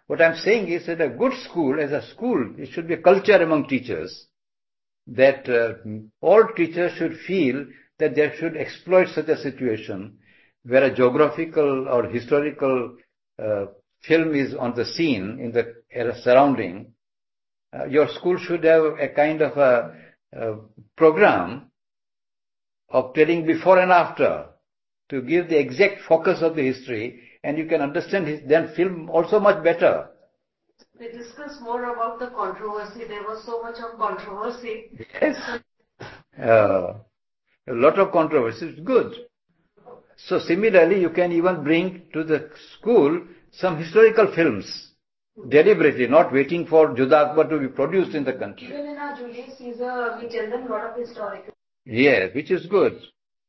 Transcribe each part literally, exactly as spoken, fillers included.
What I'm saying is that a good school, as a school, it should be a culture among teachers, that uh, all teachers should feel that they should exploit such a situation where a geographical or historical uh, film is on the scene in the surrounding. Uh, your school should have a kind of a, a program of telling before and after to give the exact focus of the history, and you can understand his, then film also much better. They discuss more about the controversy. There was so much of controversy. Yes. Uh, a lot of controversy is good. So similarly, you can even bring to the school some historical films, deliberately, not waiting for Judha Akbar to be produced in the country. Even in our Julius Caesar, we tell them a lot of historical. Yes, which is good.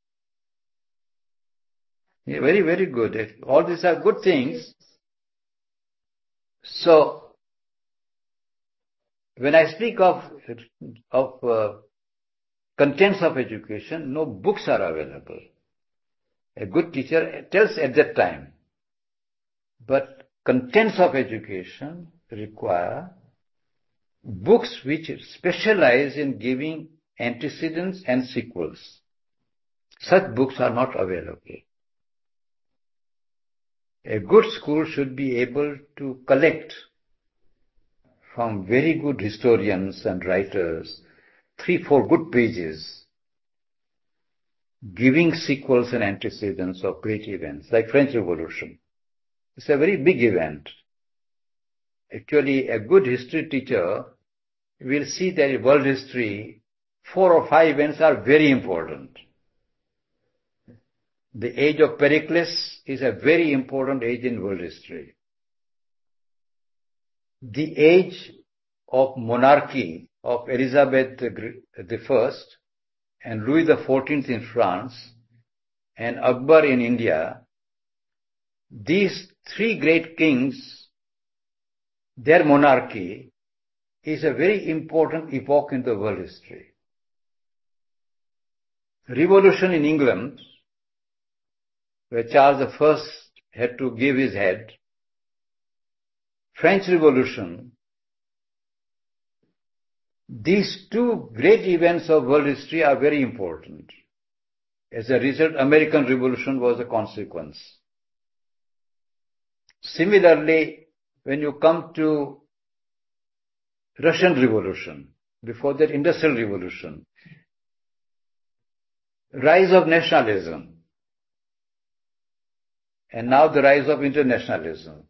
Yeah, very, very good. All these are good things. So, when I speak of, of uh, contents of education, no books are available. A good teacher tells at that time. But contents of education require books which specialize in giving antecedents and sequels. Such books are not available. A good school should be able to collect from very good historians and writers three, four good pages giving sequels and antecedents of great events like French Revolution. It's a very big event. Actually, a good history teacher will see that in world history, four or five events are very important. The age of Pericles is a very important age in world history. The age of monarchy of Elizabeth the First and Louis the Fourteenth in France and Akbar in India, these three great kings, their monarchy is a very important epoch in the world history. Revolution in England, where Charles the First had to give his head, French Revolution, these two great events of world history are very important. As a result, American Revolution was a consequence. Similarly, when you come to Russian Revolution, before that Industrial Revolution, rise of nationalism, and now the rise of internationalism.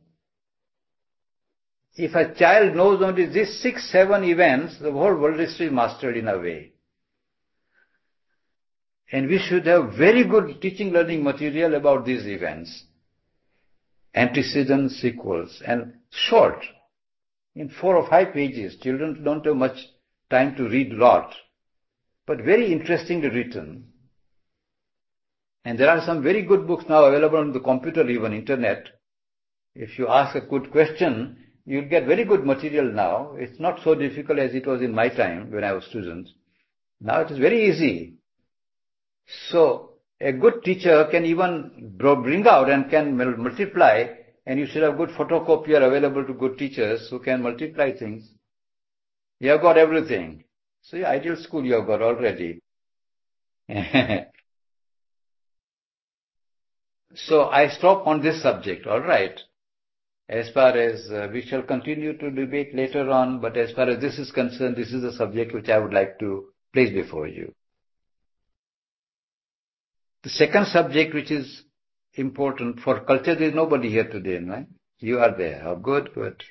If a child knows only these six, seven events, the whole world history is mastered in a way. And we should have very good teaching learning material about these events. Antecedents, sequels, and short. In four or five pages. Children don't have much time to read a lot, but very interestingly written. And there are some very good books now available on the computer, even internet. If you ask a good question, you'll get very good material now. It's not so difficult as it was in my time when I was a student. Now it is very easy. So, a good teacher can even bring out and can multiply, and you should have good photocopier available to good teachers who can multiply things. You have got everything. So, your ideal school you have got already. So, I stop on this subject, alright. As far as uh, we shall continue to debate later on, but as far as this is concerned, this is the subject which I would like to place before you. The second subject which is important for culture, there is nobody here today, right? You are there. Oh, good, good.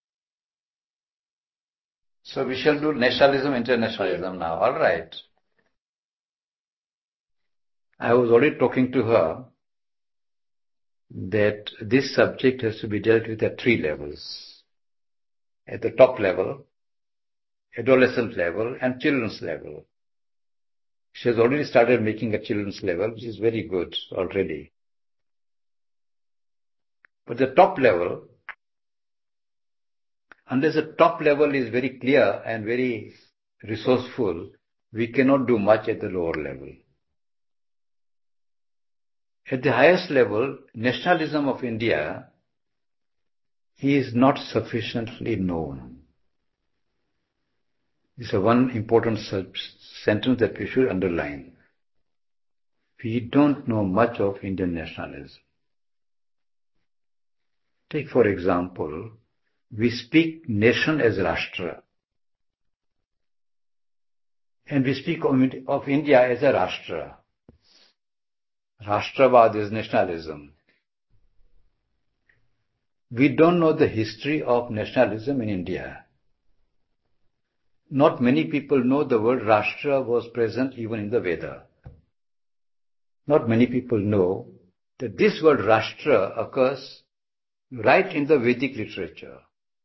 So we shall do nationalism, internationalism now, alright. I was already talking to her that this subject has to be dealt with at three levels. At the top level, adolescent level, and children's level. She has already started making a children's level, which is very good already. But the top level, unless the top level is very clear and very resourceful, we cannot do much at the lower level. At the highest level, nationalism of India is not sufficiently known. This is one important sentence that we should underline. We don't know much of Indian nationalism. Take for example, we speak nation as Rashtra. And we speak of India as a Rashtra. Rashtravad is nationalism. We don't know the history of nationalism in India. Not many people know the word Rashtra was present even in the Veda. Not many people know that this word Rashtra occurs right in the Vedic literature.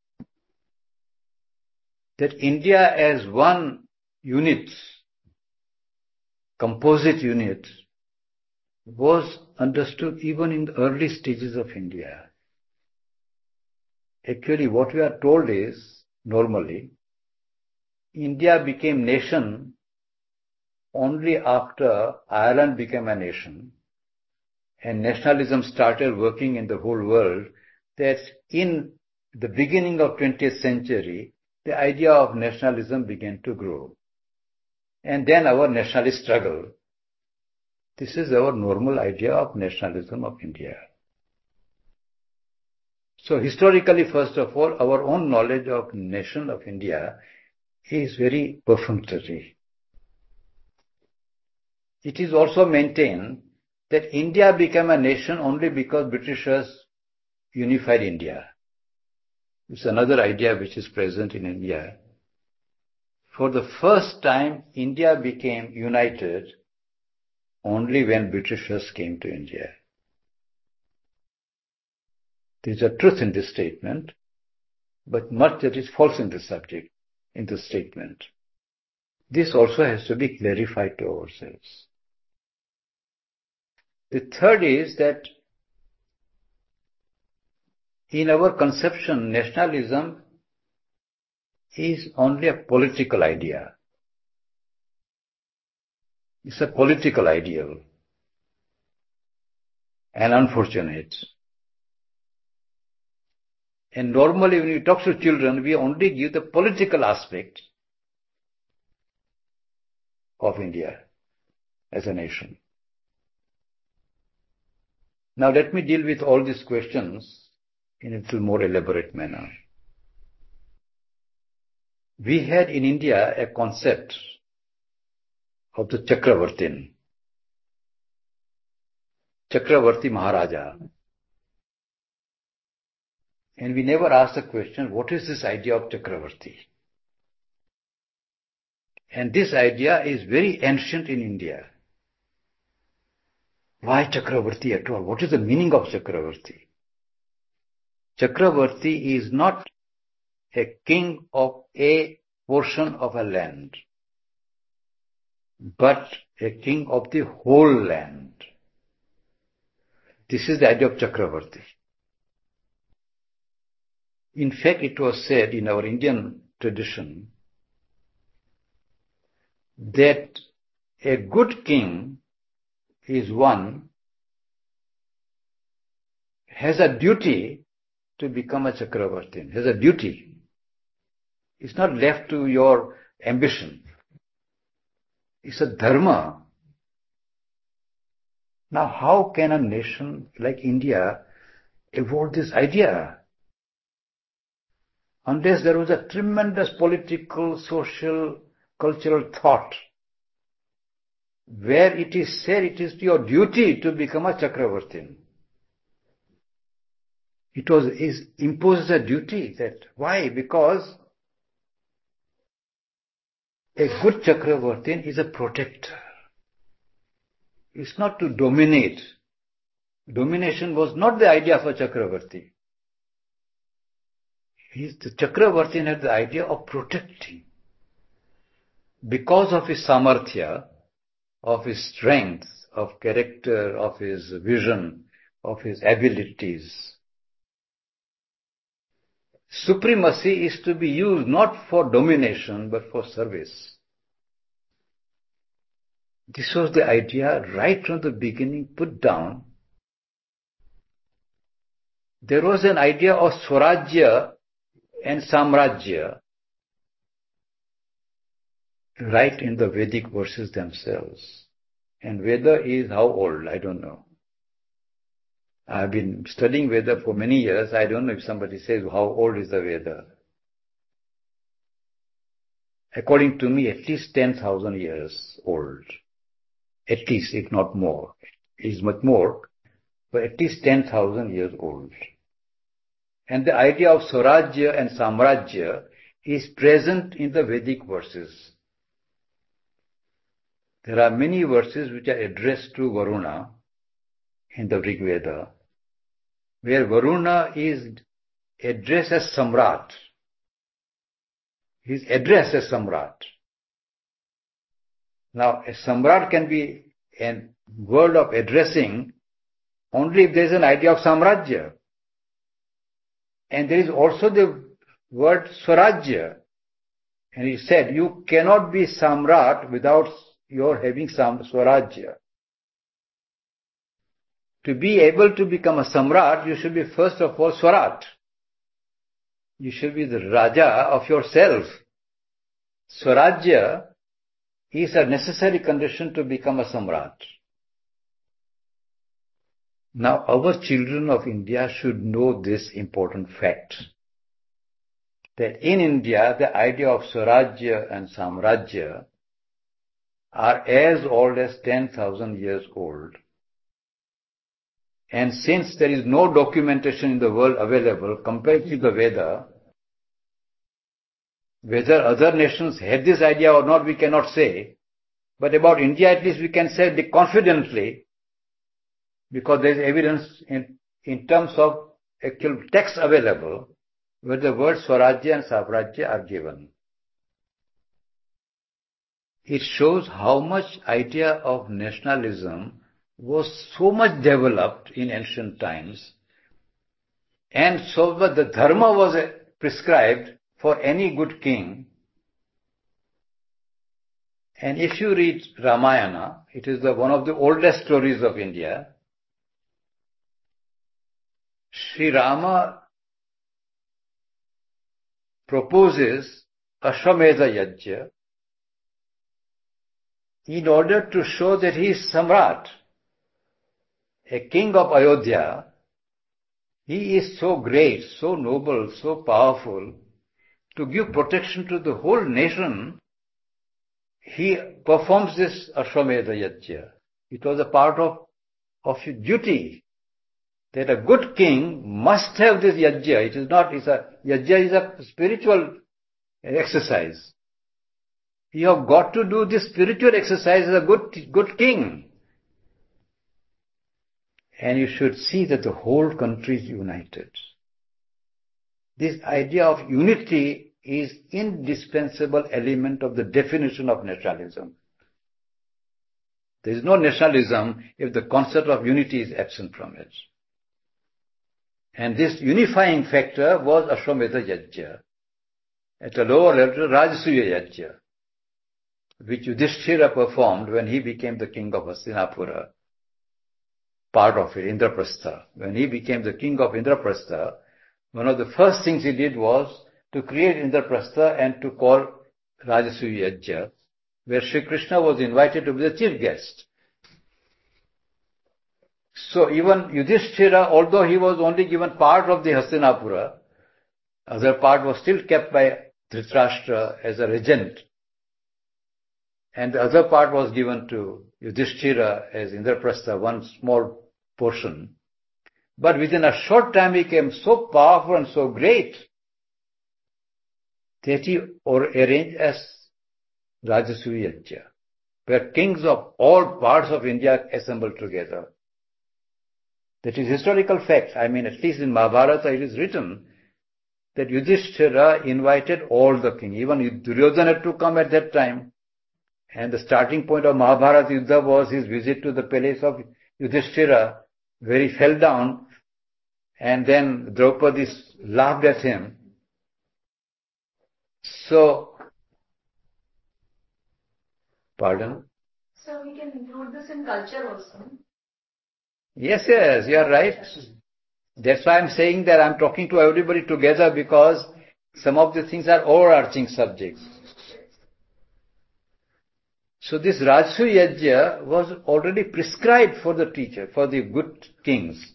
That India as one unit, composite unit, was understood even in the early stages of India. Actually, what we are told is, normally, India became nation only after Ireland became a nation and nationalism started working in the whole world, that in the beginning of twentieth century, the idea of nationalism began to grow. And then our nationalist struggle. This is our normal idea of nationalism of India. So historically, first of all, our own knowledge of nation of India is very perfunctory. It is also maintained that India became a nation only because Britishers unified India. It's another idea which is present in India. For the first time, India became united only when Britishers came to India. There is a truth in this statement, but much that is false in this subject, in this statement. This also has to be clarified to ourselves. The third is that in our conception, nationalism is only a political idea. It's a political ideal, and unfortunate. And normally when we talk to children, we only give the political aspect of India as a nation. Now let me deal with all these questions in a little more elaborate manner. We had in India a concept of the Chakravartin, Chakravarti Maharaja. And we never asked the question, what is this idea of Chakravarti? And this idea is very ancient in India. Why Chakravarti at all? What is the meaning of Chakravarti? Chakravarti is not a king of a portion of a land, but a king of the whole land. This is the idea of Chakravarti. In fact, it was said in our Indian tradition that a good king is one has a duty to become a Chakravartin, has a duty. It's not left to your ambition. It's a dharma. Now, how can a nation like India evolve this idea? Unless there was a tremendous political, social, cultural thought where it is said it is your duty to become a Chakravartin. It was is imposed a duty. That why? Because a good Chakravartin is a protector. It's not to dominate. Domination was not the idea of a Chakravarti. He's, the Chakravartin had the idea of protecting. Because of his samarthya, of his strength, of character, of his vision, of his abilities. Supremacy is to be used not for domination, but for service. This was the idea right from the beginning put down there was an idea of Swarajya and Samrajya right in the Vedic verses themselves. And Veda is how old? I don't know. I've been studying Veda for many years. I don't know if somebody says how old is the Veda. According to me, at least ten thousand years old. At least, if not more. It is much more, but at least ten thousand years old. And the idea of Swarajya and Samrajya is present in the Vedic verses. There are many verses which are addressed to Varuna in the Rig Veda, where Varuna is addressed as Samrat. He is addressed as Samrat. Now, a Samrat can be a word of addressing only if there is an idea of Samrajya. And there is also the word Swarajya. And he said, you cannot be Samrat without your having some Swarajya. To be able to become a Samrat, you should be first of all Swarat. You should be the Raja of yourself. Swarajya is a necessary condition to become a Samrat. Now, our children of India should know this important fact, that in India, the idea of Swarajya and Samrajya are as old as ten thousand years old. And since there is no documentation in the world available compared to the Veda, whether other nations had this idea or not, we cannot say. But about India, at least we can say confidently, because there is evidence in, in terms of actual text available, where the words Swarajya and Samrajya are given. It shows how much idea of nationalism was so much developed in ancient times, and so the dharma was prescribed for any good king. And if you read Ramayana, it is the, one of the oldest stories of India. Sri Rama proposes Ashwamedha Yajna in order to show that he is Samrat, a king of Ayodhya. He is so great, so noble, so powerful, to give protection to the whole nation. He performs this Ashwamedha Yajna. It was a part of, of his duty, that a good king must have this Yajna. It is not, it's a, Yajna is a spiritual exercise. You have got to do this spiritual exercise as a good, good king. And you should see that the whole country is united. This idea of unity is indispensable element of the definition of nationalism. There is no nationalism if the concept of unity is absent from it. And this unifying factor was Ashwamedha Yajna. At a lower level, Rajasuya Yajna, which Yudhishthira performed when he became the king of Hastinapura. Part of it, Indraprastha. When he became the king of Indraprastha, one of the first things he did was to create Indraprastha and to call Rajasuya Yajna, where Sri Krishna was invited to be the chief guest. So even Yudhishthira, although he was only given part of the Hastinapura, other part was still kept by Dhritarashtra as a regent. And the other part was given to Yudhishthira as Indraprastha, one small portion. But within a short time he became so powerful and so great that he arranged as Rajasuya Yajna, where kings of all parts of India assembled together. That is historical fact. I mean, at least in Mahabharata it is written that Yudhishthira invited all the kings. Even Duryodhana had to come at that time. And the starting point of Mahabharata Yuddha was his visit to the palace of Yudhishthira, where he fell down, and then Draupadi laughed at him. So, pardon? So we can include this in culture also. Yes, yes, you are right. That's why I'm saying that I'm talking to everybody together, because some of the things are overarching subjects. So this Rajsu Yajna was already prescribed for the teacher, for the good kings.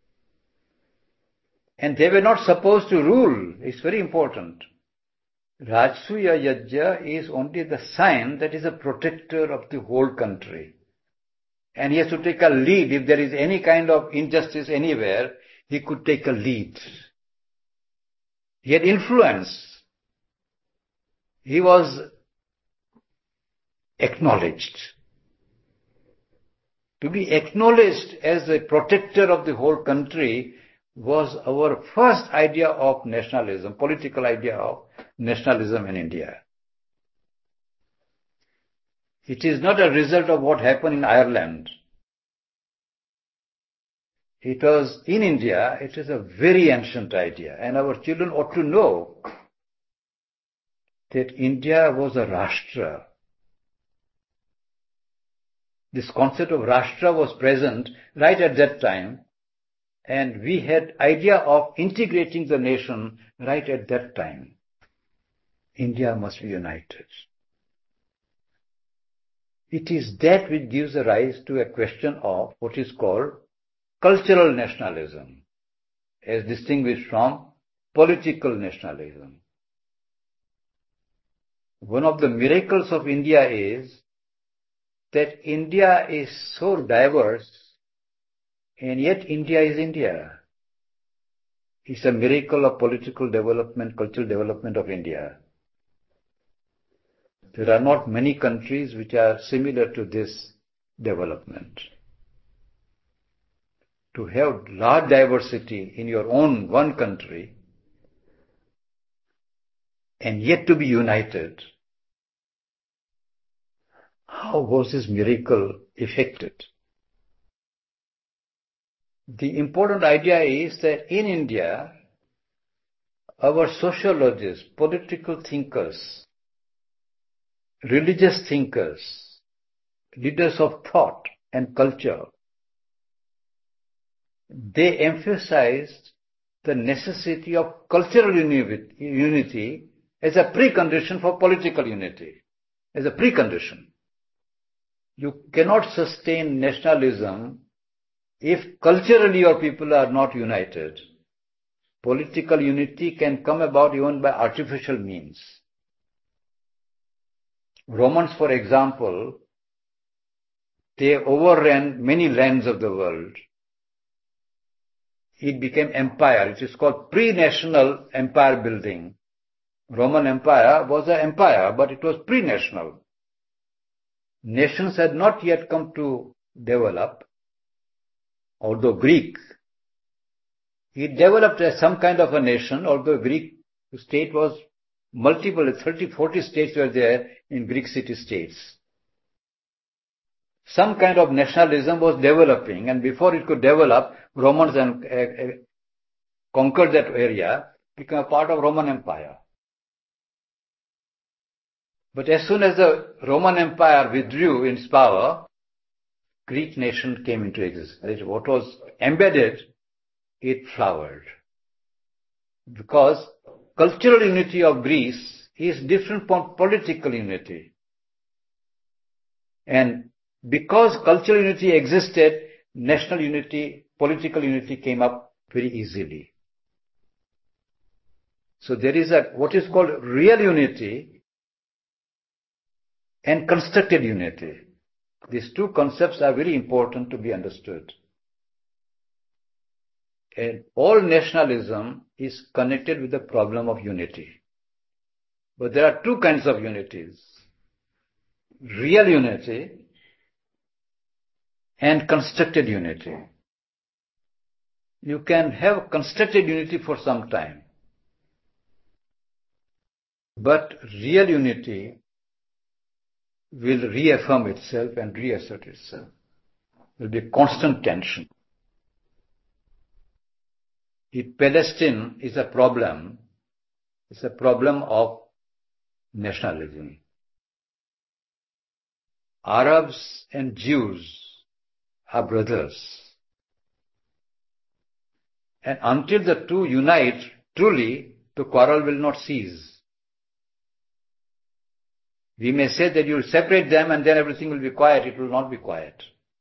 And they were not supposed to rule. It's very important. Rajsuya Yajna is only the sign that is a protector of the whole country. And he has to take a lead. If there is any kind of injustice anywhere, he could take a lead. He had influence. He was acknowledged. To be acknowledged as a protector of the whole country was our first idea of nationalism, political idea of nationalism in India. It is not a result of what happened in Ireland. It was in India, it is a very ancient idea, and our children ought to know that India was a Rashtra. This concept of Rashtra was present right at that time, and we had idea of integrating the nation right at that time. India must be united. It is that which gives a rise to a question of what is called cultural nationalism, as distinguished from political nationalism. One of the miracles of India is that India is so diverse, and yet India is India. It's a miracle of political development, cultural development of India. There are not many countries which are similar to this development. To have large diversity in your own one country and yet to be united, how was this miracle effected? The important idea is that in India, our sociologists, political thinkers, religious thinkers, leaders of thought and culture, they emphasized the necessity of cultural unity as a precondition for political unity, as a precondition. You cannot sustain nationalism if culturally your people are not united. Political unity can come about even by artificial means. Romans, for example, they overran many lands of the world. It became empire. It is called pre-national empire building. Roman Empire was an empire, but it was pre-national. Nations had not yet come to develop, although Greek, it developed as some kind of a nation, although Greek state was multiple, thirty, forty states were there in Greek city-states. Some kind of nationalism was developing, and before it could develop, Romans and, uh, uh, conquered that area, became a part of Roman Empire. But as soon as the Roman Empire withdrew its power, Greek nation came into existence. What was embedded, it flowered. Because cultural unity of Greece is different from political unity. And because cultural unity existed, national unity, political unity came up very easily. So there is a what is called real unity and constructed unity. These two concepts are very important to be understood. And all nationalism is connected with the problem of unity. But there are two kinds of unities. Real unity and constructed unity. You can have constructed unity for some time. But real unity will reaffirm itself and reassert itself. There will be constant tension. If Palestine is a problem, it's a problem of nationalism. Arabs and Jews are brothers. And until the two unite truly, the quarrel will not cease. We may say that you separate them and then everything will be quiet. It will not be quiet.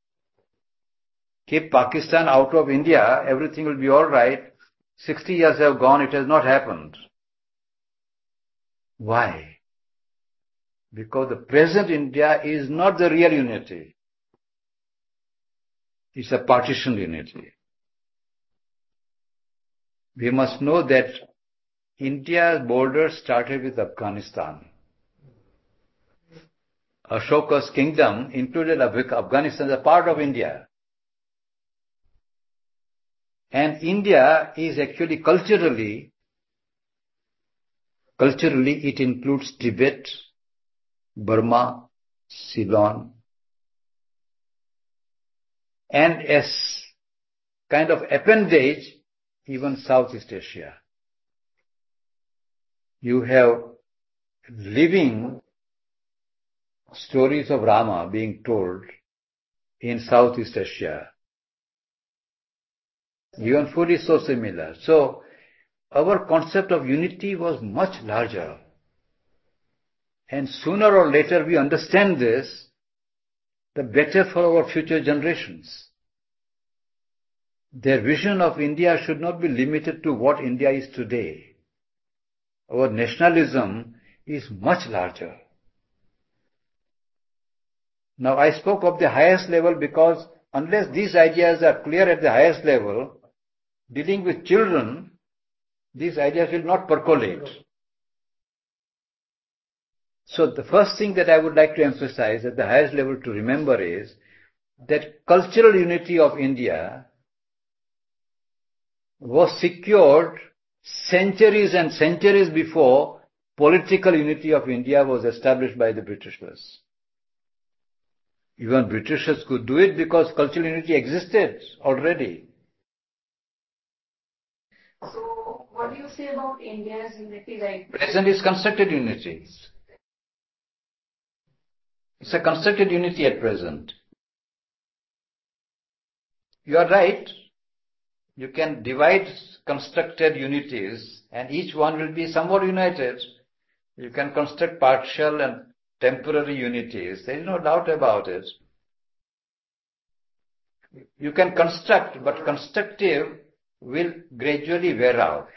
Keep Pakistan out of India, everything will be all right. sixty years have gone, it has not happened. Why? Because the present India is not the real unity. It's a partitioned unity. We must know that India's borders started with Afghanistan. Ashoka's kingdom included Afghanistan as a part of India. And India is actually culturally, culturally it includes Tibet, Burma, Ceylon, and as kind of appendage, even Southeast Asia. You have living stories of Rama being told in Southeast Asia. Even food is so similar. So, our concept of unity was much larger. And sooner or later we understand this, the better for our future generations. Their vision of India should not be limited to what India is today. Our nationalism is much larger. Now I spoke of the highest level because unless these ideas are clear at the highest level, dealing with children, these ideas will not percolate. So the first thing that I would like to emphasize at the highest level to remember is that cultural unity of India was secured centuries and centuries before political unity of India was established by the Britishers. Even Britishers could do it because cultural unity existed already. So, what do you say about India's unity right now? Present is constructed unity. It's a constructed unity at present. You are right. You can divide constructed unities and each one will be somewhat united. You can construct partial and temporary unities. There is no doubt about it. You can construct, but constructive will gradually wear out.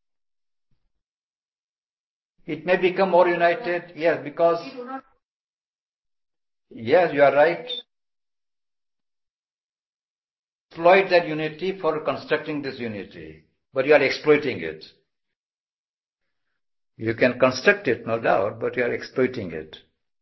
It may become more united, yes, because, yes, you are right. Exploit that unity for constructing this unity, but you are exploiting it. You can construct it, no doubt, but you are exploiting it.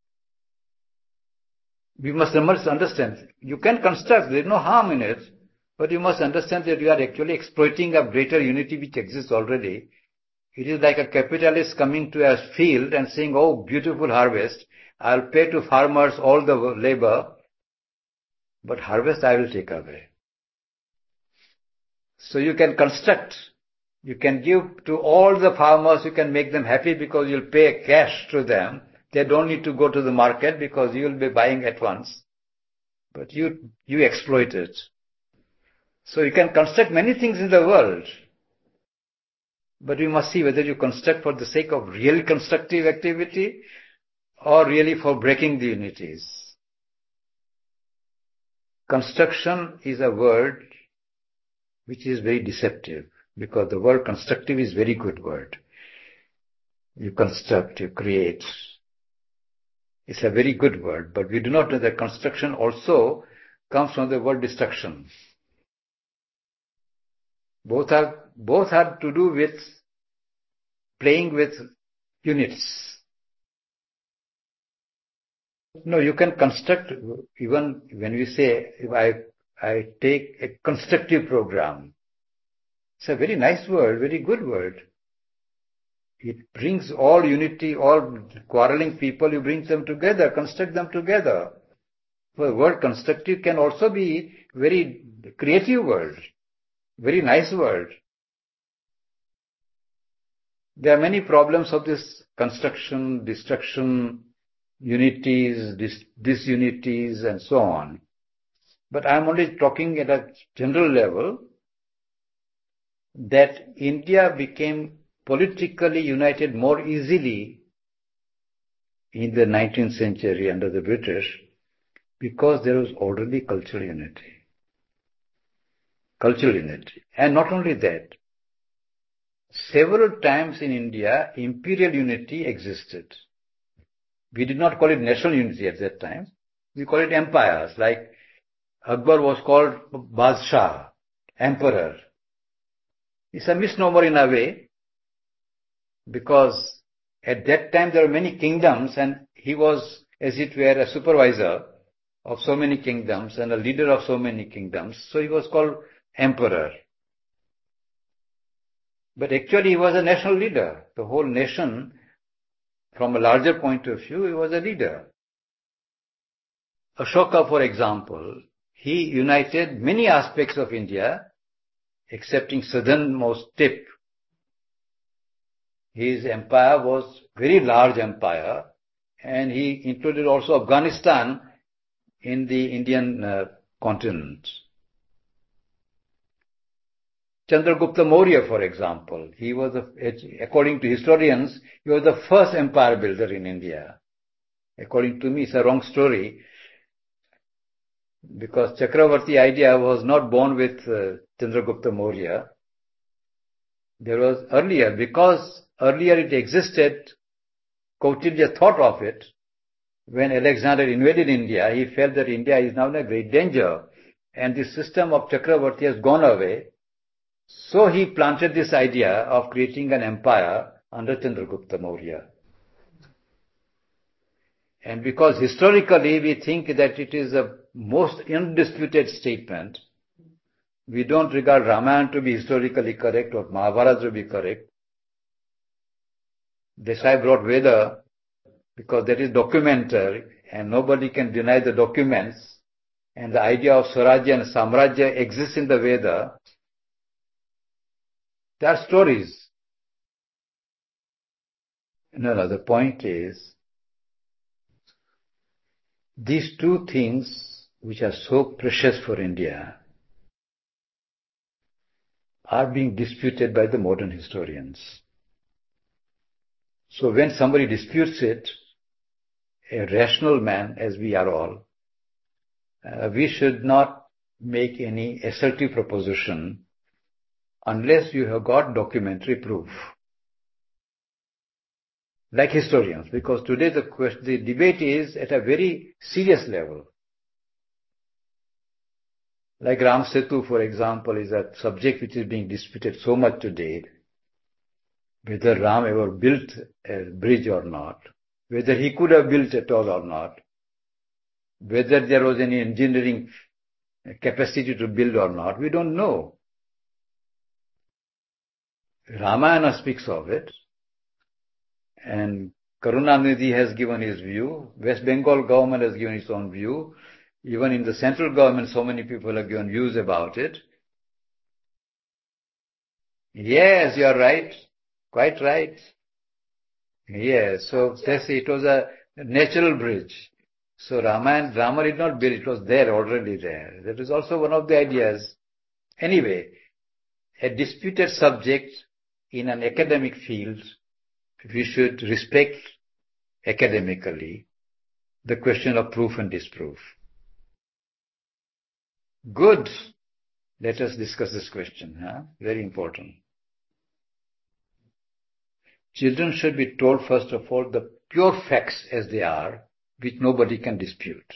We must understand, you can construct, there is no harm in it, but you must understand that you are actually exploiting a greater unity which exists already. It is like a capitalist coming to a field and saying, oh, beautiful harvest, I'll pay to farmers all the labor, but harvest I will take away. So you can construct, you can give to all the farmers, you can make them happy because you'll pay cash to them. They don't need to go to the market because you'll be buying at once. But you, you exploit it. So you can construct many things in the world. But we must see whether you construct for the sake of real constructive activity or really for breaking the unities. Construction is a word which is very deceptive because the word constructive is a very good word. You construct, you create. It's a very good word, but we do not know that construction also comes from the word destruction. Both are, both have to do with playing with units. No, you can construct, even when we say, if I, I take a constructive program, it's a very nice word, very good word. It brings all unity, all quarreling people, you bring them together, construct them together. So the word constructive can also be very creative word, very nice word. There are many problems of this construction, destruction, unities, dis- disunities and so on. But I am only talking at a general level. that India became politically united more easily in the nineteenth century under the British because there was already cultural unity. Cultural unity. And not only that, several times in India, imperial unity existed. We did not call it national unity at that time. We call it empires. Like Akbar was called Badshah, emperor. It's a misnomer in a way, because at that time there were many kingdoms and he was, as it were, a supervisor of so many kingdoms and a leader of so many kingdoms. So he was called emperor. But actually he was a national leader. The whole nation, from a larger point of view, he was a leader. Ashoka, for example, he united many aspects of India, excepting southernmost tip. His empire was very large empire, and he included also Afghanistan in the Indian uh, continent. Chandragupta Maurya, for example, he was, the, according to historians, he was the first empire builder in India. According to me, it's a wrong story, because Chakravarti idea was not born with uh, Chandragupta Maurya. There was earlier, because earlier it existed, Kautilya thought of it. When Alexander invaded India, he felt that India is now in a great danger, and the system of Chakravarti has gone away. So he planted this idea of creating an empire under Chandragupta Maurya. And because historically we think that it is a most undisputed statement, we don't regard Ramayana to be historically correct or Mahabharata to be correct. Desai brought Veda because that is documentary and nobody can deny the documents, and the idea of Swarajya and Samrajya exists in the Veda. There are stories. No, no, the point is, these two things which are so precious for India are being disputed by the modern historians. So when somebody disputes it, a rational man, as we are all, uh, we should not make any assertive proposition unless you have got documentary proof. Like historians, because today the, question, the debate is at a very serious level. Like Ram Setu, for example, is a subject which is being disputed so much today. Whether Ram ever built a bridge or not, whether he could have built at all or not, whether there was any engineering capacity to build or not, we don't know. Ramayana speaks of it, and Karunanidhi has given his view, West Bengal government has given its own view, even in the central government so many people have given views about it. Yes, you are right, quite right. Yes, so yes, it was a natural bridge. So Ramayana, Rama did not build, it was there, already there. That is also one of the ideas. Anyway, a disputed subject in an academic field, we should respect academically the question of proof and disproof. Good. Let us discuss this question. Huh? Very important. Children should be told, first of all, the pure facts as they are, which nobody can dispute.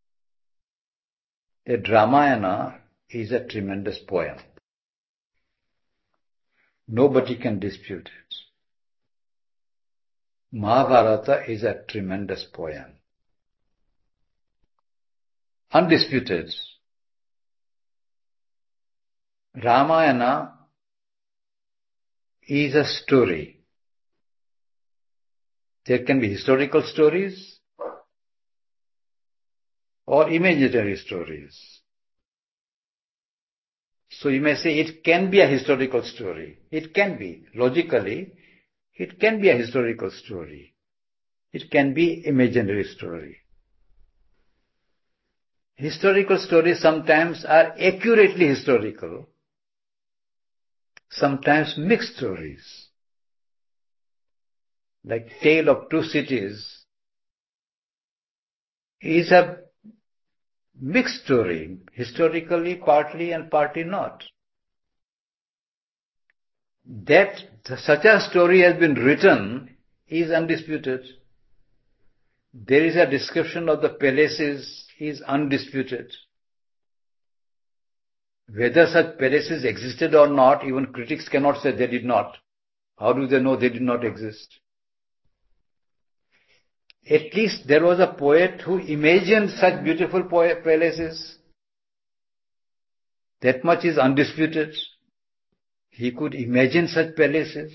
That Ramayana is a tremendous poem. Nobody can dispute it. Mahabharata is a tremendous poem. Undisputed. Ramayana is a story. There can be historical stories or imaginary stories. So you may say it can be a historical story. It can be. Logically, it can be a historical story. It can be imaginary story. Historical stories sometimes are accurately historical, sometimes mixed stories. Like Tale of Two Cities is a mixed story, historically partly and partly not. That such a story has been written is undisputed. There is a description of the palaces is undisputed. Whether such palaces existed or not, even critics cannot say they did not. How do they know they did not exist? At least there was a poet who imagined such beautiful palaces. That much is undisputed. He could imagine such palaces.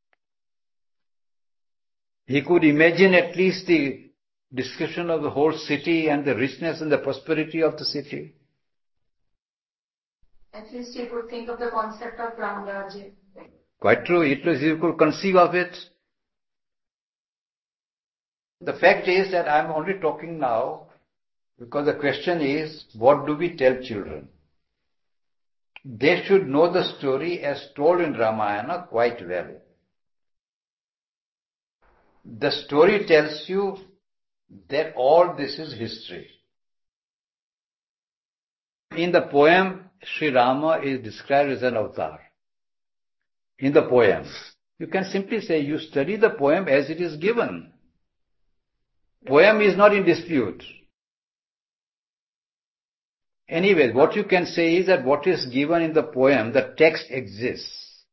He could imagine at least the description of the whole city and the richness and the prosperity of the city. At least he could think of the concept of Ram Rajya. Quite true. At least he could conceive of it. The fact is that I am only talking now because the question is, what do we tell children? They should know the story as told in Ramayana quite well. The story tells you that all this is history. In the poem, Sri Rama is described as an avatar. In the poem, you can simply say you study the poem as it is given. Poem is not in dispute. Anyway, what you can say is that what is given in the poem, the text exists.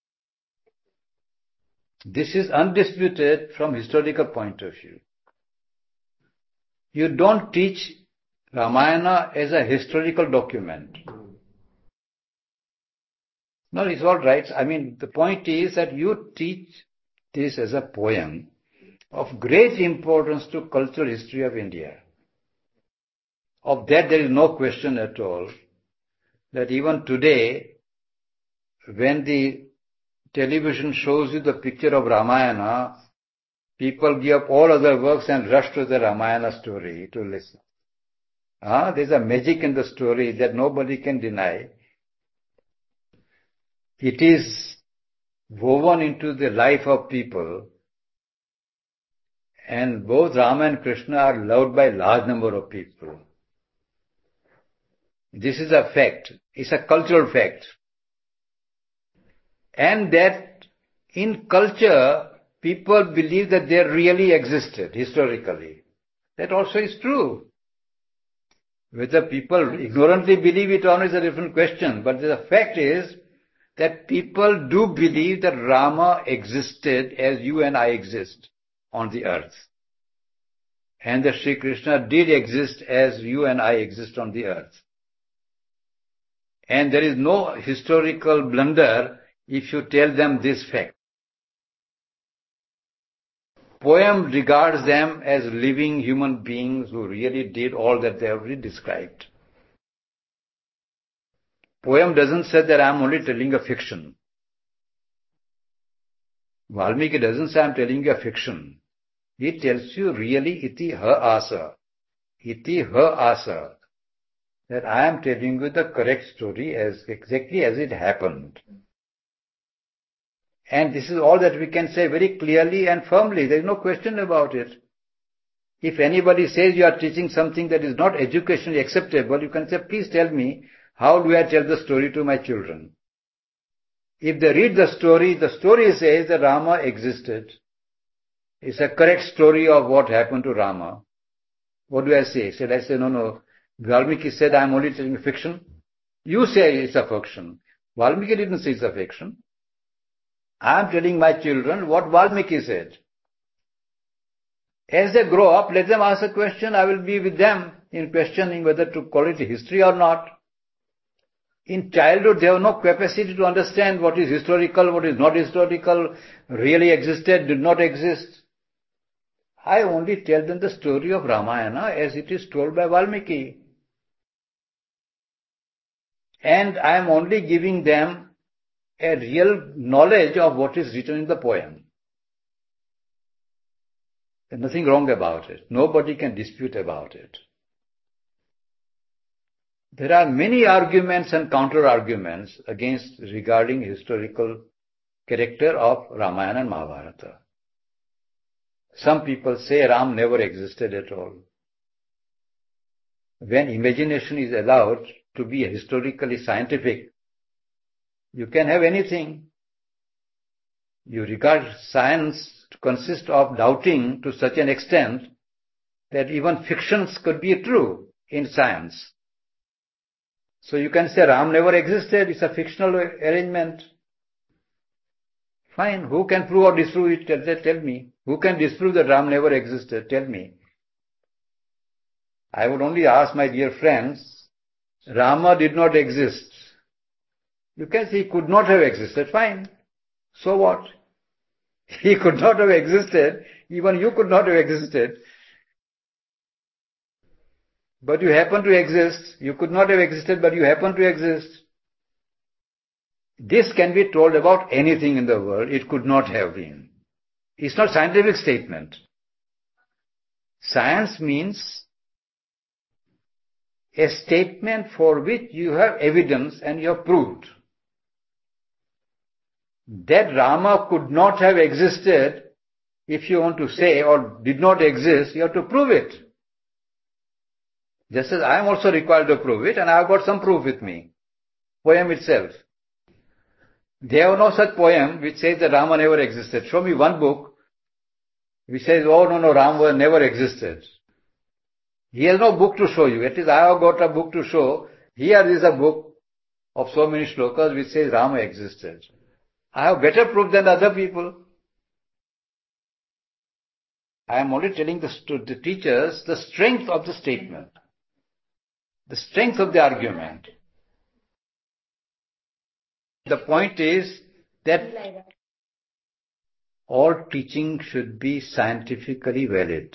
This is undisputed from historical point of view. You don't teach Ramayana as a historical document. No, it's all right. I mean, the point is that you teach this as a poem of great importance to cultural history of India. Of that there is no question at all, that even today, when the television shows you the picture of Ramayana, people give up all other works and rush to the Ramayana story to listen. Ah, there's a magic in the story that nobody can deny. It is woven into the life of people, and both Rama and Krishna are loved by a large number of people. This is a fact. It's a cultural fact. And that in culture, people believe that they really existed historically. That also is true. Whether people ignorantly believe it or not is a different question. But the fact is that people do believe that Rama existed as you and I exist on the earth. And that Sri Krishna did exist as you and I exist on the earth. And there is no historical blunder if you tell them this fact. Poem regards them as living human beings who really did all that they have already described. Poem doesn't say that I am only telling a fiction. Valmiki doesn't say I am telling you a fiction. He tells you really iti ha asa. Iti ha asa. That I am telling you the correct story as exactly as it happened. And this is all that we can say very clearly and firmly. There is no question about it. If anybody says you are teaching something that is not educationally acceptable, you can say, please tell me, how do I tell the story to my children? If they read the story, the story says that Rama existed. It's a correct story of what happened to Rama. What do I say? Should I say, no, no, Valmiki said I am only telling a fiction? You say it's a fiction. Valmiki didn't say it's a fiction. I am telling my children what Valmiki said. As they grow up, let them ask a question. I will be with them in questioning whether to call it history or not. In childhood, they have no capacity to understand what is historical, what is not historical, really existed, did not exist. I only tell them the story of Ramayana as it is told by Valmiki. And I am only giving them a real knowledge of what is written in the poem. There's nothing wrong about it. Nobody can dispute about it. There are many arguments and counter-arguments against regarding historical character of Ramayana and Mahabharata. Some people say Ram never existed at all. When imagination is allowed to be historically scientific, you can have anything. You regard science to consist of doubting to such an extent that even fictions could be true in science. So you can say Ram never existed, it's a fictional arrangement. Fine, who can prove or disprove it? Tell, tell me. Who can disprove that Ram never existed? Tell me. I would only ask my dear friends, Rama did not exist. You can say he could not have existed, fine. So what? He could not have existed, even you could not have existed. But you happen to exist. You could not have existed, but you happen to exist. This can be told about anything in the world. It could not have been. It's not a scientific statement. Science means a statement for which you have evidence and you have proved. That Rama could not have existed, if you want to say, or did not exist, you have to prove it. Just as I am also required to prove it, and I have got some proof with me. Poem itself. There have no such poem which says that Rama never existed. Show me one book which says, oh no, no, Rama never existed. He has no book to show you. At least I have got a book to show. Here is a book of so many shlokas which says Rama existed. I have better proof than other people. I am only telling the, the teachers the strength of the statement, the strength of the argument. The point is that all teaching should be scientifically valid.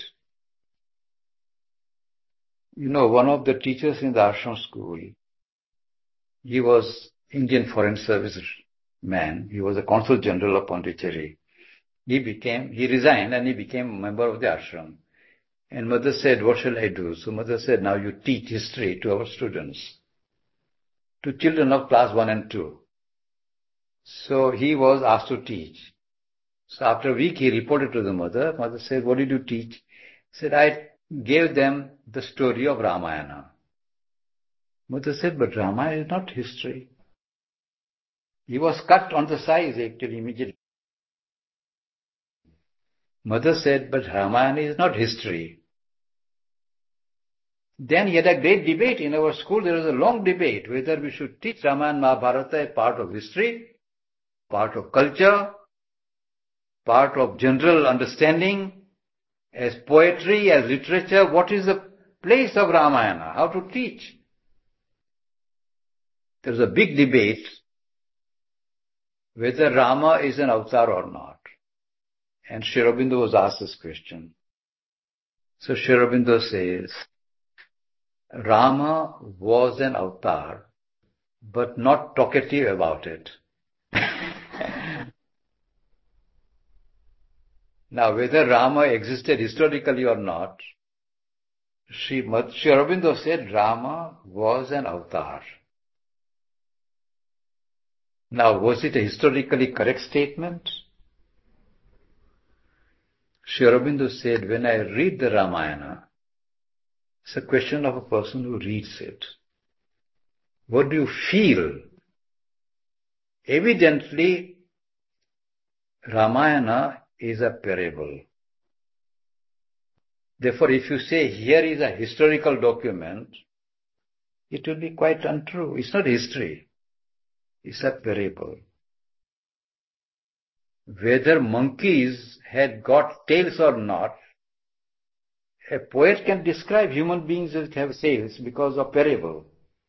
You know, one of the teachers in the ashram school, he was Indian Foreign Service man. He was a Consul General of Pondicherry. He became, he resigned and he became a member of the ashram. And mother said, what shall I do? So mother said, now you teach history to our students, to children of class one and two. So he was asked to teach. So after a week he reported to the mother. Mother said, what did you teach? He said, I gave them the story of Ramayana. Mother said, but Ramayana is not history. He was cut on the sides actually immediately. Mother said, but Ramayana is not history. Then he had a great debate in our school. There was a long debate whether we should teach Ramayana and Mahabharata as part of history, part of culture, part of general understanding, as poetry, as literature. What is the place of Ramayana? How to teach? There was a big debate whether Rama is an avatar or not. And Sri Aurobindo was asked this question. So Sri Aurobindo says, Rama was an avatar, but not talkative about it. Now, whether Rama existed historically or not, Sri Aurobindo said Rama was an avatar. Now, was it a historically correct statement? Sri Aurobindo said, when I read the Ramayana, it's a question of a person who reads it. What do you feel? Evidently, Ramayana is a parable. Therefore, if you say here is a historical document, it will be quite untrue. It's not history. It's a parable. Whether monkeys had got tails or not, a poet can describe human beings that have tails because of parable.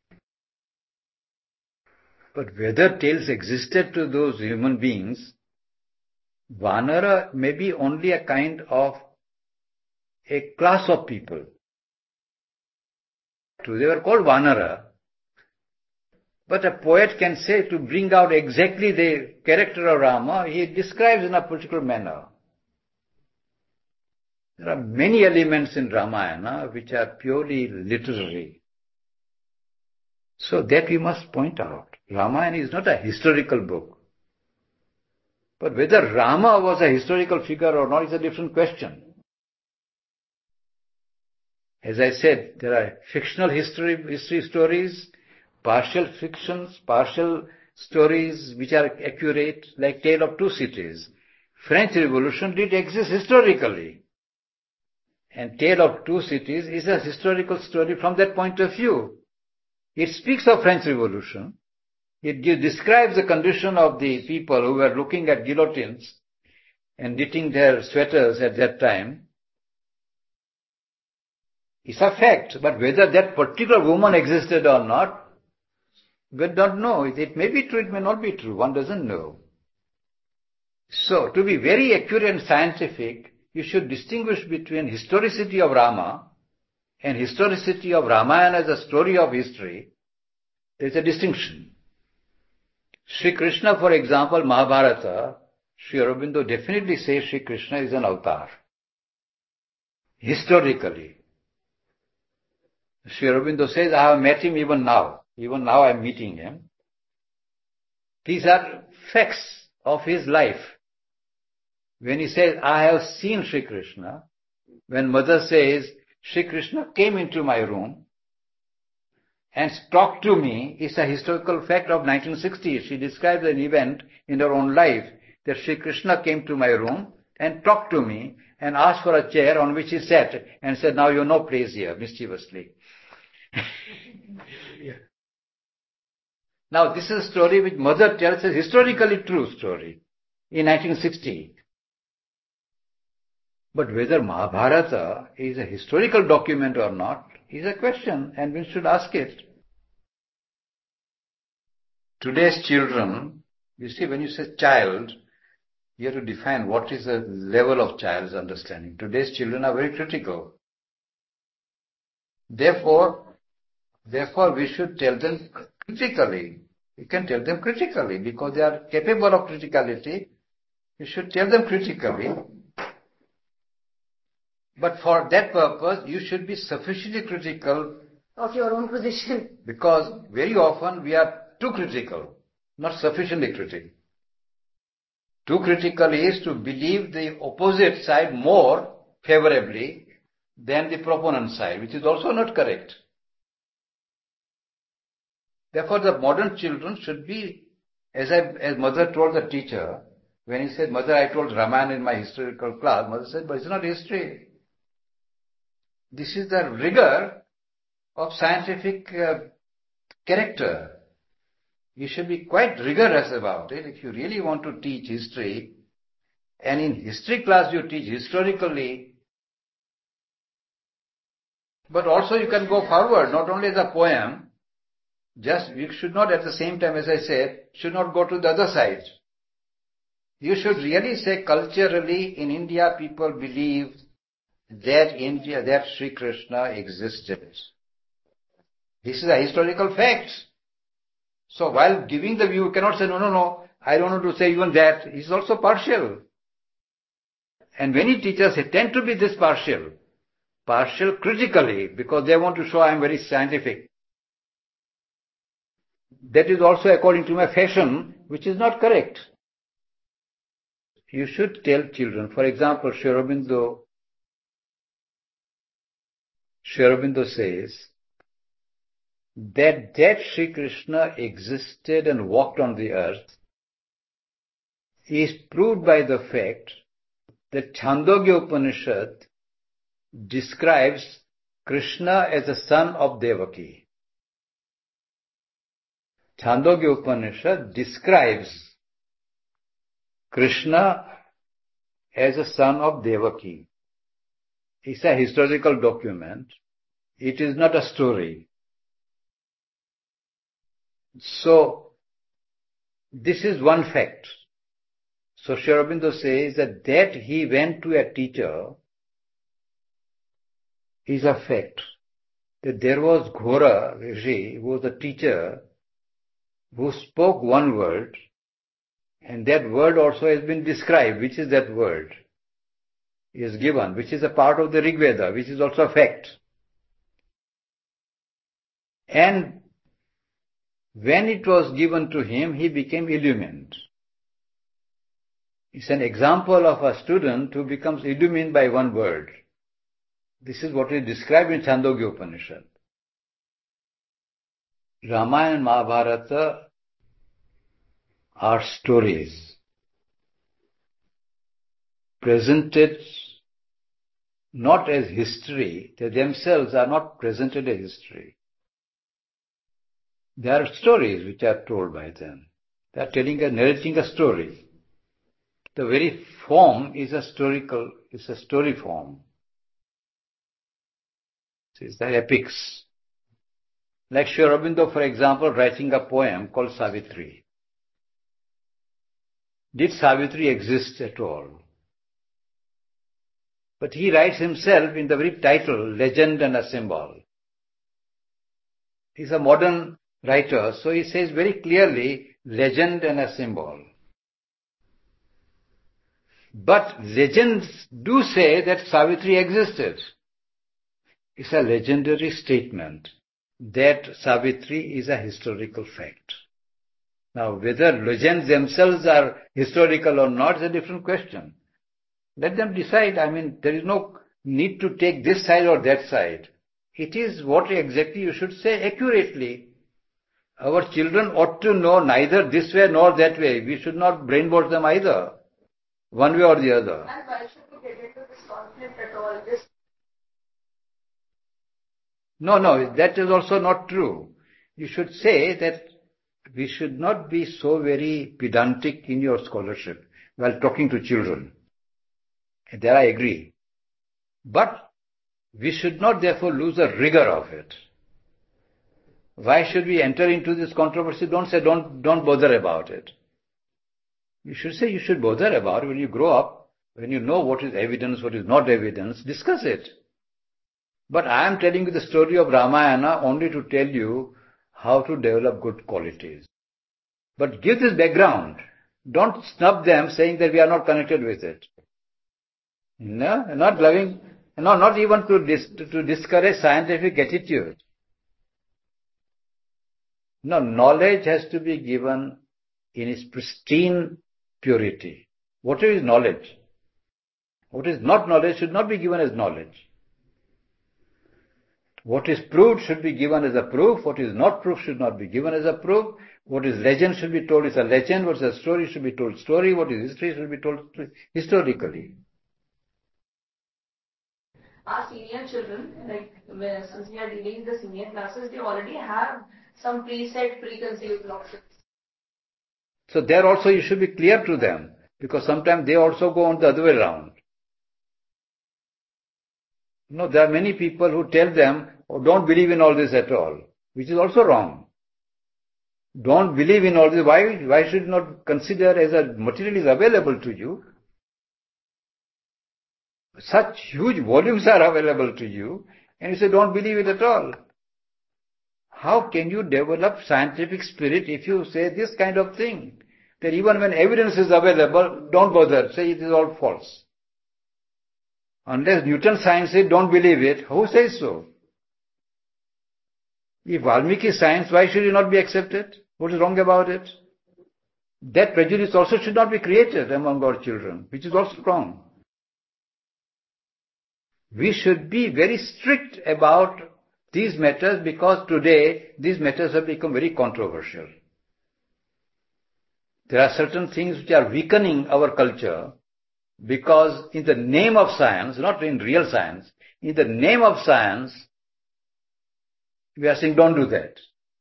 But whether tails existed to those human beings, Vanara may be only a kind of a class of people. They were called Vanara. But a poet can say to bring out exactly the character of Rama, he describes in a particular manner. There are many elements in Ramayana which are purely literary. So that we must point out. Ramayana is not a historical book. But whether Rama was a historical figure or not is a different question. As I said, there are fictional history, history stories, partial fictions, partial stories which are accurate, like Tale of Two Cities. French Revolution did exist historically. And Tale of Two Cities is a historical story from that point of view. It speaks of French Revolution. It describes the condition of the people who were looking at guillotines and knitting their sweaters at that time. It's a fact, but whether that particular woman existed or not, we don't know. It may be true, it may not be true. One doesn't know. So, to be very accurate and scientific, you should distinguish between historicity of Rama and historicity of Ramayana as a story of history. There's a distinction. Sri Krishna, for example, Mahabharata, Sri Aurobindo definitely says Sri Krishna is an avatar. Historically. Sri Aurobindo says, I have met him even now. Even now I am meeting him. These are facts of his life. When he says, I have seen Sri Krishna, when mother says, Sri Krishna came into my room and talked to me, it's a historical fact of nineteen sixty. She describes an event in her own life that Sri Krishna came to my room and talked to me and asked for a chair on which he sat and said, now you have no place here, mischievously. Yeah. Now this is a story which mother tells a historically true story in nineteen sixty. But whether Mahabharata is a historical document or not is a question, and we should ask it. Today's children, you see, when you say child, you have to define what is the level of child's understanding. Today's children are very critical. Therefore, therefore we should tell them critically. We can tell them critically because they are capable of criticality. You should tell them critically. But for that purpose, you should be sufficiently critical of your own position. Because very often we are too critical, not sufficiently critical. Too critical is to believe the opposite side more favorably than the proponent side, which is also not correct. Therefore, the modern children should be, as I, as mother told the teacher, when he said, Mother, I told Ramayana in my historical class, mother said, but it's not history. This is the rigor of scientific uh, character. You should be quite rigorous about it if you really want to teach history. And in history class you teach historically. But also you can go forward, not only as a poem. Just, you should not at the same time, as I said, should not go to the other side. You should really say culturally in India people believe that India, that Sri Krishna existed. This is a historical fact. So while giving the view, you cannot say, no, no, no, I don't want to say even that. It's also partial. And many teachers tend to be this partial. Partial critically, because they want to show I am very scientific. That is also according to my fashion, which is not correct. You should tell children, for example, Sri Aurobindo, Sri Aurobindo says, that that Sri Krishna existed and walked on the earth is proved by the fact that Chandogya Upanishad describes Krishna as the son of Devaki. Chandogya Upanishad describes Krishna as a son of Devaki. It's a historical document. It is not a story. So, this is one fact. So Sri Aurobindo says that that he went to a teacher is a fact. That there was Ghora Rishi, who was a teacher, who spoke one word, and that word also has been described. Which is that word? Is given, which is a part of the Rig Veda, which is also a fact. And when it was given to him, he became illumined. It's an example of a student who becomes illumined by one word. This is what is described in Chandogya Upanishad. Ramayana and Mahabharata are stories presented not as history. They themselves are not presented as history. They are stories which are told by them. They are telling a, narrating a story. The very form is a historical, is a story form. It's the epics. Like Sri Aurobindo, for example, writing a poem called Savitri. Did Savitri exist at all? But he writes himself in the very title, Legend and a Symbol. He's a modern writer, so he says very clearly, legend and a symbol. But legends do say that Savitri existed. It's a legendary statement that Savitri is a historical fact. Now, whether legends themselves are historical or not is a different question. Let them decide. I mean, there is no need to take this side or that side. It is what exactly you should say accurately. Our children ought to know neither this way nor that way. We should not brainwash them either, one way or the other. And why should we get into this conflict at all? Just No, no, that is also not true. You should say that we should not be so very pedantic in your scholarship while talking to children. And there I agree. But we should not therefore lose the rigor of it. Why should we enter into this controversy? Don't say, don't, don't bother about it. You should say you should bother about it when you grow up, when you know what is evidence, what is not evidence, discuss it. But I am telling you the story of Ramayana only to tell you how to develop good qualities. But give this background. Don't snub them saying that we are not connected with it. No, not loving, no, not even to, dis, to discourage scientific attitude. No, knowledge has to be given in its pristine purity. What is knowledge? What is not knowledge should not be given as knowledge. What is proved should be given as a proof. What is not proof should not be given as a proof. What is legend should be told as a legend. What is a story should be told story. What is history should be told historically. our senior children, like where, since we are dealing with the senior classes, they already have some preset, preconceived notions. So there also you should be clear to them, because sometimes they also go on the other way around. No, there are many people who tell them, oh, don't believe in all this at all, which is also wrong. Don't believe in all this. Why, why should you not consider as a material is available to you? Such huge volumes are available to you, and you say don't believe it at all. How can you develop scientific spirit if you say this kind of thing? That even when evidence is available, don't bother, say it is all false. Unless Newton science said don't believe it, who says so? If Valmiki science, why should it not be accepted? What is wrong about it? That prejudice also should not be created among our children, which is also wrong. We should be very strict about these matters because today these matters have become very controversial. There are certain things which are weakening our culture because in the name of science, not in real science, in the name of science, we are saying don't do that.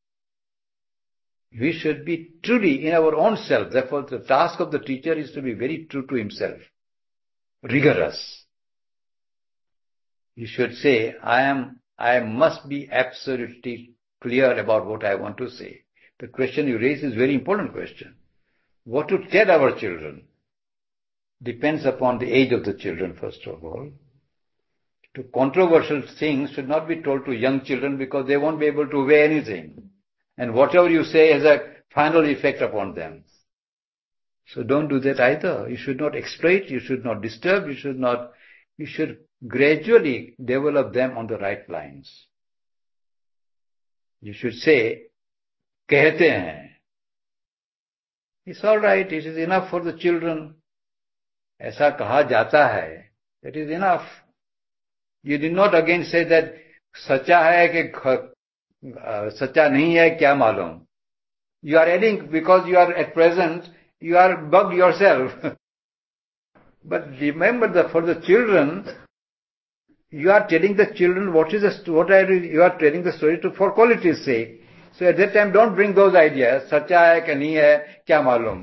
We should be truly in our own self. Therefore, the task of the teacher is to be very true to himself, rigorous. You should say, I am, I must be absolutely clear about what I want to say. The question you raise is a very important question. What to tell our children depends upon the age of the children, first of all. To controversial things should not be told to young children because they won't be able to weigh anything. And whatever you say has a final effect upon them. So don't do that either. You should not exploit, you should not disturb, you should not, you should gradually develop them on the right lines. You should say, कहते हैं. It's all right, it is enough for the children. ऐसा कहा जाता है. That is enough. You did not again say that सच्चा है कि सच्चा नहीं है क्या मालूम. You are adding because you are at present, you are bugged yourself. But remember that for the children, you are telling the children what is the, what are you are telling the story to for quality's sake. So at that time don't bring those ideas, सच्चा है कि नहीं है क्या मालूम.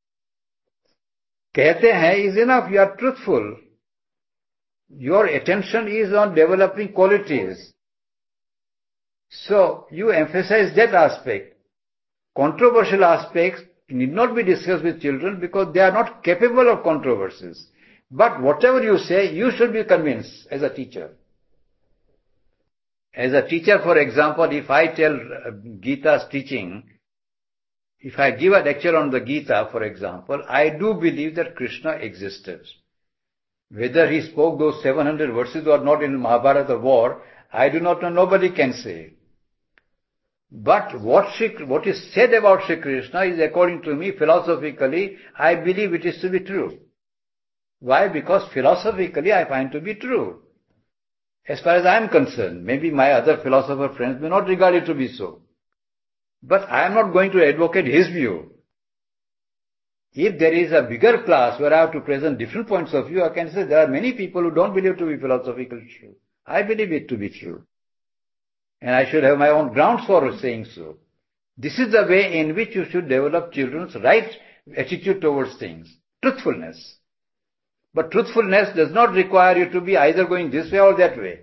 कहते हैं is enough, you are truthful. Your attention is on developing qualities. So you emphasize that aspect. Controversial aspects need not be discussed with children because they are not capable of controversies. But whatever you say, you should be convinced as a teacher. As a teacher, for example, if I tell Gita's teaching, if I give a lecture on the Gita, for example, I do believe that Krishna existed. Whether he spoke those seven hundred verses or not in Mahabharata war, I do not know, nobody can say. But what, Shri, what is said about Shri Krishna is, according to me, philosophically, I believe it is to be true. Why? Because philosophically I find to be true. As far as I am concerned, maybe my other philosopher friends may not regard it to be so. But I am not going to advocate his view. If there is a bigger class where I have to present different points of view, I can say there are many people who don't believe it to be philosophically true. I believe it to be true. And I should have my own grounds for saying so. This is the way in which you should develop children's right attitude towards things. Truthfulness. But truthfulness does not require you to be either going this way or that way.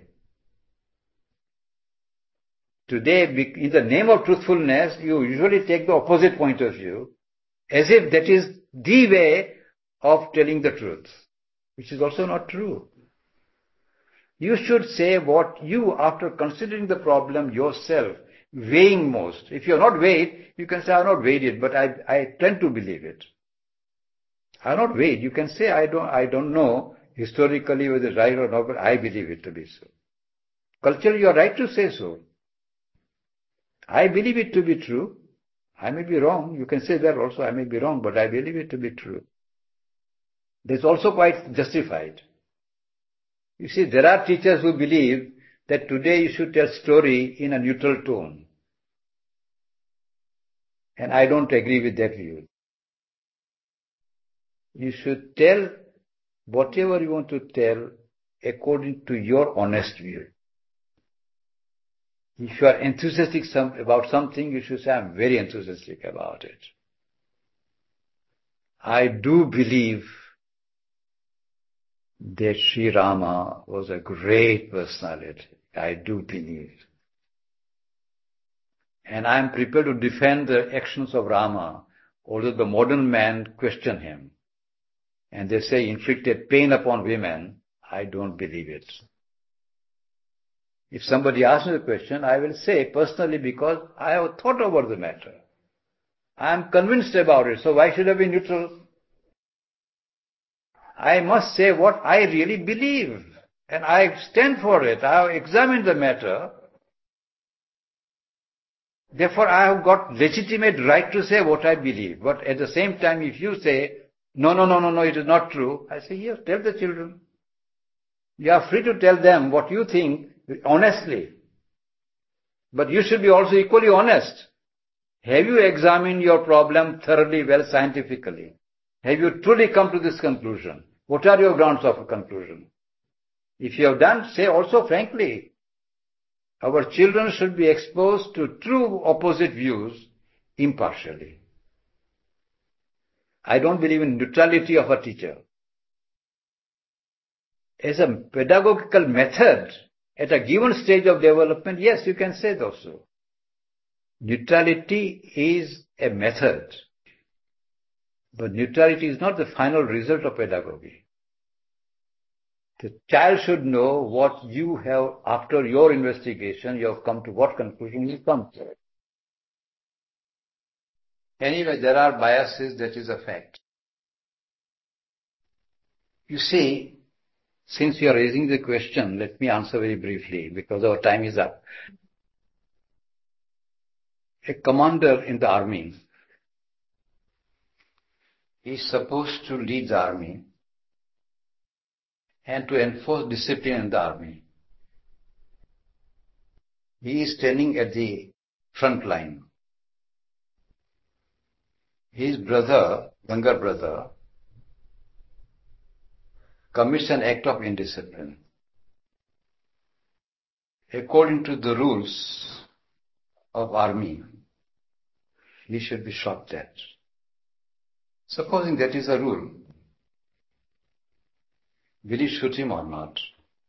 Today, in the name of truthfulness, you usually take the opposite point of view, as if that is the way of telling the truth, which is also not true. You should say what you, after considering the problem yourself, weighing most. If you are not weighed, you can say, I have not weighed it, but I, I tend to believe it. I have not weighed. You can say, I don't, I don't know historically whether it's right or not, but I believe it to be so. Culturally, you are right to say so. I believe it to be true. I may be wrong. You can say that also, I may be wrong, but I believe it to be true. That's also quite justified. You see, there are teachers who believe that today you should tell story in a neutral tone. And I don't agree with that view. You should tell whatever you want to tell according to your honest view. If you are enthusiastic about something, you should say, I am very enthusiastic about it. I do believe that Sri Rama was a great personality. I do believe. And I am prepared to defend the actions of Rama, although the modern man question him. And they say inflicted pain upon women. I don't believe it. If somebody asks me the question, I will say personally because I have thought over the matter. I am convinced about it, so why should I be neutral? I must say what I really believe, and I stand for it. I have examined the matter. Therefore, I have got legitimate right to say what I believe. But at the same time, if you say, no, no, no, no, no, it is not true, I say, yes, tell the children. You are free to tell them what you think honestly. But you should be also equally honest. Have you examined your problem thoroughly, well, scientifically? Have you truly come to this conclusion? What are your grounds of conclusion? If you have done, say also frankly. Our children should be exposed to true opposite views impartially. I don't believe in neutrality of a teacher. As a pedagogical method, at a given stage of development, yes, you can say that also. Neutrality is a method. But neutrality is not the final result of pedagogy. The child should know what you have, after your investigation, you have come to what conclusion you come to. Anyway, there are biases, that is a fact. You see, since you are raising the question, let me answer very briefly because our time is up. A commander in the army is supposed to lead the army and to enforce discipline in the army. He is standing at the front line. His brother, younger brother, commits an act of indiscipline. According to the rules of army, he should be shot dead. Supposing that is a rule, will you shoot him or not?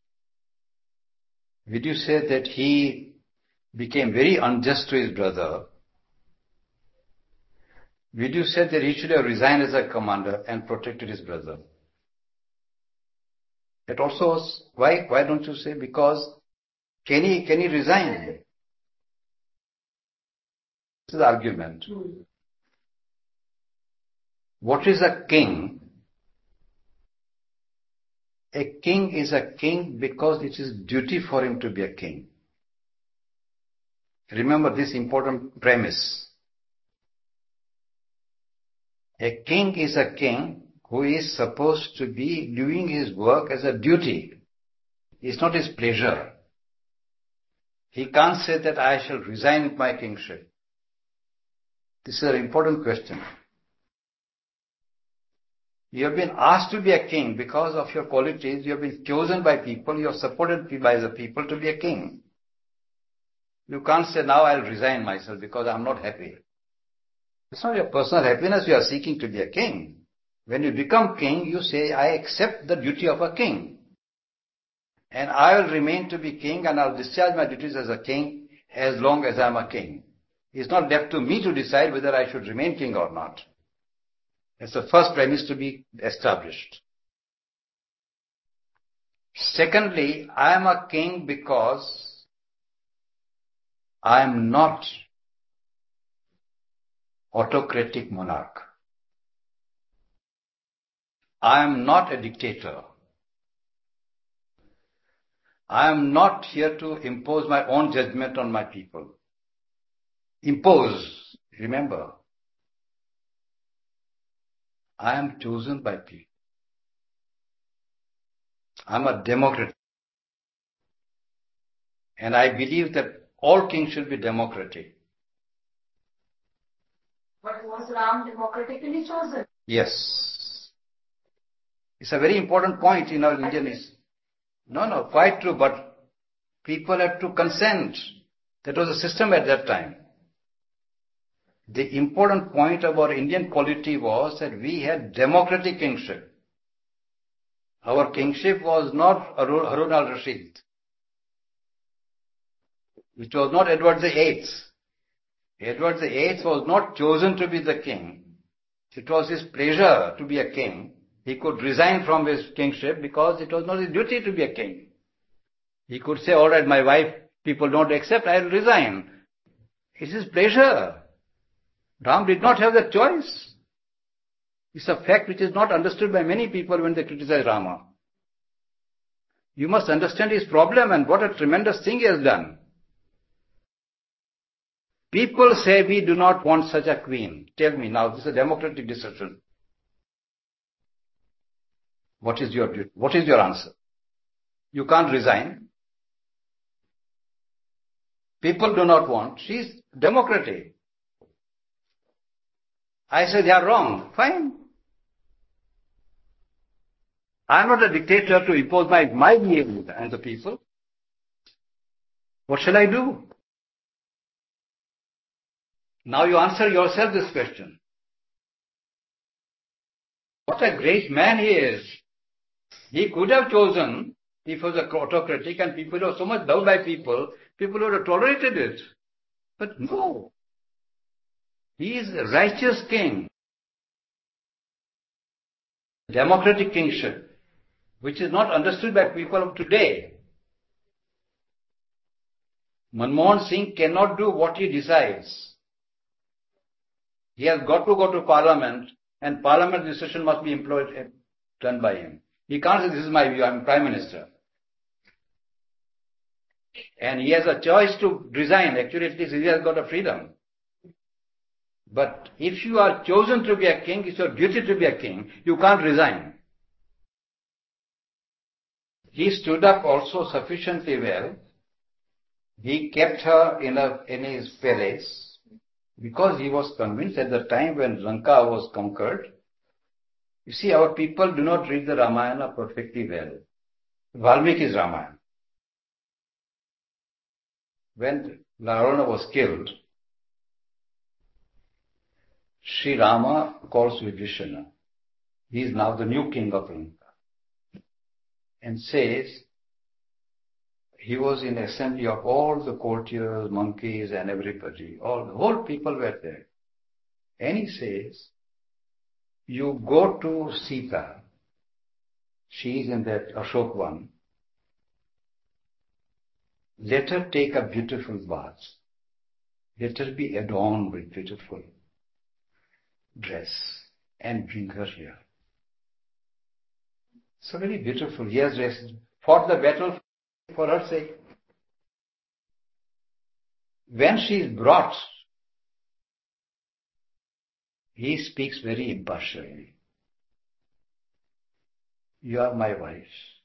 Will you say that he became very unjust to his brother? Will you say that he should have resigned as a commander and protected his brother? That also was, why, why don't you say, because can he, can he resign? This is the argument. What is a king? A king is a king because it is duty for him to be a king. Remember this important premise. A king is a king who is supposed to be doing his work as a duty. It's not his pleasure. He can't say that I shall resign my kingship. This is an important question. You have been asked to be a king because of your qualities. You have been chosen by people. You are supported by the people to be a king. You can't say, now I'll resign myself because I'm not happy. It's not your personal happiness you are seeking to be a king. When you become king, you say, I accept the duty of a king. And I will remain to be king and I'll discharge my duties as a king as long as I'm a king. It's not left to me to decide whether I should remain king or not. That's the first premise to be established. Secondly, I am a king because I am not autocratic monarch. I am not a dictator. I am not here to impose my own judgment on my people. Impose, remember. I am chosen by people. I am a democrat. And I believe that all kings should be democratic. But was Ram democratically chosen? Yes. It's a very important point in our Indian history. No, no, quite true, but people had to consent. That was the system at that time. The important point about Indian polity was that we had democratic kingship. Our kingship was not Harun al-Rashid. It was not Edward the Eighth. Edward the Eighth was not chosen to be the king. It was his pleasure to be a king. He could resign from his kingship because it was not his duty to be a king. He could say, all right, my wife, people don't accept, I will resign. It's his pleasure. Ram did not have that choice. It's a fact which is not understood by many people when they criticize Rama. You must understand his problem and what a tremendous thing he has done. People say we do not want such a queen. Tell me now, this is a democratic decision. What is your duty? What is your answer? You can't resign. People do not want. She is democratic. I say they are wrong. Fine. I am not a dictator to impose my, my behavior on the people. What shall I do? Now you answer yourself this question. What a great man he is. He could have chosen, if he was a autocratic and people were so much loved by people, people would have tolerated it. But no. He is a righteous king. Democratic kingship, which is not understood by people of today. Manmohan Singh cannot do what he decides. He has got to go to parliament and parliament decision must be employed, done by him. He can't say, this is my view, I am Prime Minister. And he has a choice to resign. Actually, at least he has got a freedom. But if you are chosen to be a king, it's your duty to be a king. You can't resign. He stood up also sufficiently well. He kept her in, a, in his palace because he was convinced at the time when Lanka was conquered. You see, our people do not read the Ramayana perfectly well. Valmiki's Ramayana. When Ravana was killed, Sri Rama calls Vibhishana. He is now the new king of Lanka. And says, he was in assembly of all the courtiers, monkeys and everybody. All the whole people were there. And he says, you go to Sita. She is in that Ashokvan. Let her take a beautiful bath. Let her be adorned with beautiful dress and bring her here. So very beautiful. He has fought the battle for her sake. When she is brought, he speaks very impartially. You are my wife.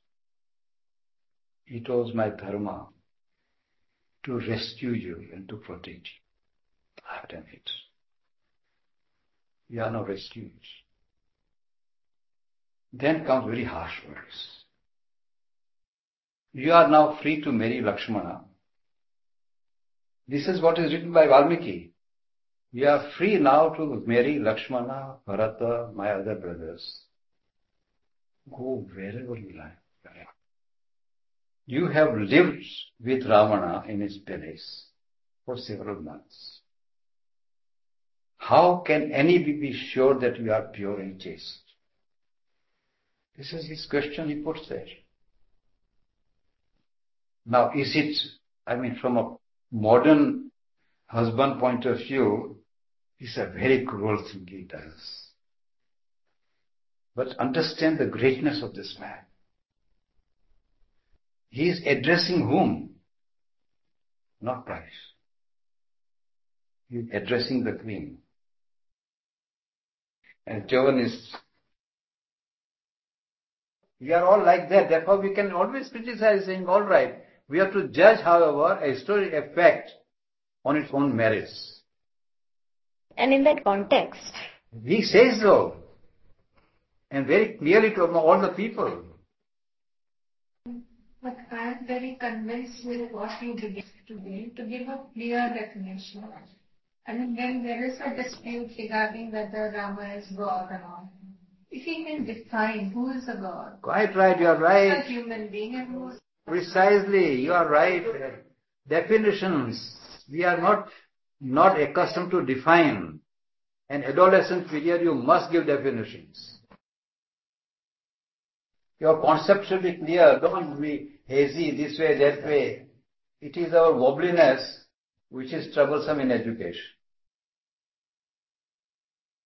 It was my dharma to rescue you and to protect you. I have done it. You are now rescued. Then comes very harsh words. You are now free to marry Lakshmana. This is what is written by Valmiki. You are free now to marry Lakshmana, Bharata, my other brothers. Go wherever you like. You have lived with Ravana in his palace for several months. How can anybody be sure that you are pure and chaste? This is his question he puts there. Now, is it, I mean, from a modern husband point of view, it's a very cruel thing he does. But understand the greatness of this man. He is addressing whom? Not Christ. He is addressing the queen. And chauvinists, we are all like that. Therefore, we can always criticize, saying, all right, we have to judge, however, a historic effect on its own merits. And in that context, he says so, and very clearly to all the people. But I am very convinced with what you did today to give a clear definition. I mean, when there is a dispute regarding whether Rama is God or not, if he can define who is a God, quite right, you are right. a human being, and who is precisely, you are right. Definitions, we are not not accustomed to define. An adolescent period, you must give definitions. Your concept should be clear. Don't be hazy this way, that way. It is our wobbliness which is troublesome in education.